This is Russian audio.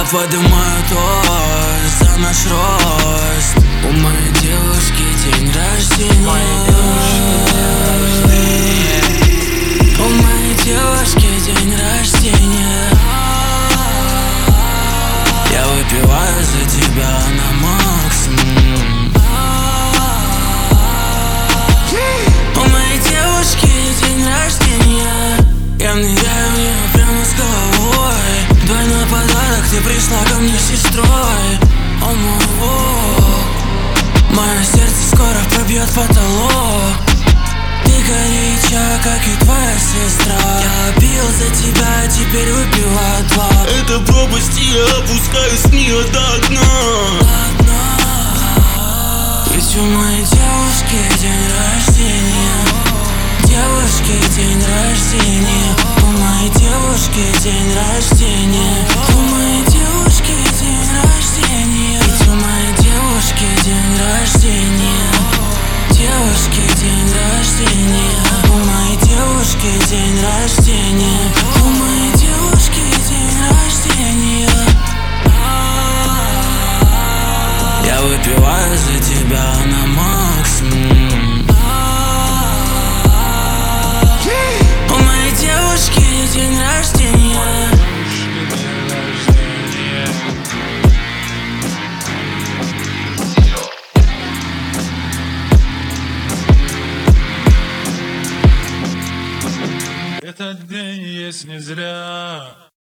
поднимаю тост за наш рост. У моей девушки день рождения. У моей девушки день рождения. Я выпиваю за тебя на максимум. У моей девушки день рождения. Я ныряю в нее прямо с головой. Двойной подарок, ты пришла ко мне с сестрой. О мой бог, мое сердце скоро пробьет потолок. Ты горяча, как и твоя сестра. Я пил за тебя, теперь выпиваю два. Это пропасть, и я опускаюсь с нее до дна. Ведь у моей девушки день рождения. Девушки день рождения. У моей девушки день рождения. У моей девушки день рождения. Ведь у моей девушки день рождения. Девушки день рождения. У моей девушки день рождения. У моей девушки день рождения. Я выпиваю за тебя на максимум. У моей девушки день рождения. Этот день есть не зря.